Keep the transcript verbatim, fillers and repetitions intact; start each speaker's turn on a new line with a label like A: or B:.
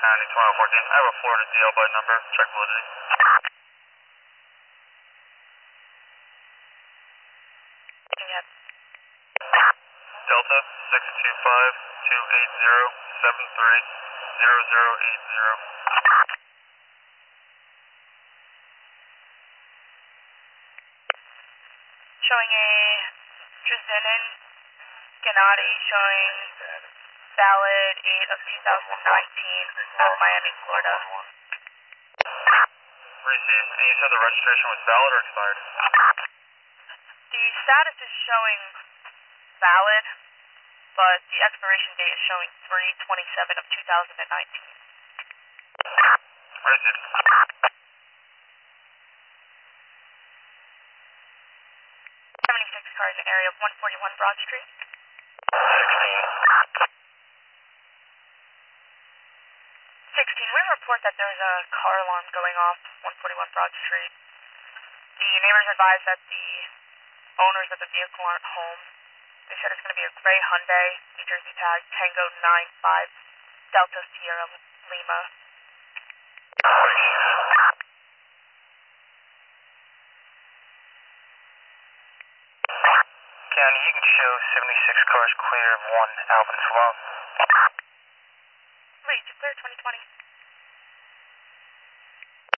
A: County, twenty fourteen. I have a Florida D L by number. Check validity.
B: Yep.
A: Delta, six two five, two eight zero, seven three zero zero eight zero.
B: Showing a Drazinin Gennady showing valid eight of two thousand nineteen for Miami, Florida.
A: Received. And you said the registration was valid or expired?
B: The status is showing valid, but the expiration date is showing three twenty-seven of two thousand nineteen.
A: Received.
B: seventy-six cars in area of one forty-one Broad Street.
A: sixteen.
B: sixteen, we report that there's a car alarm going off one forty-one Broad Street. The neighbors advised that the owners of the vehicle aren't home. They said it's going to be a gray Hyundai, New Jersey tag, Tango nine five, Delta Sierra Lima.
A: County, you can show seventy-six cars clear of one Alvin Swamp.
B: Wait, you clear twenty twenty?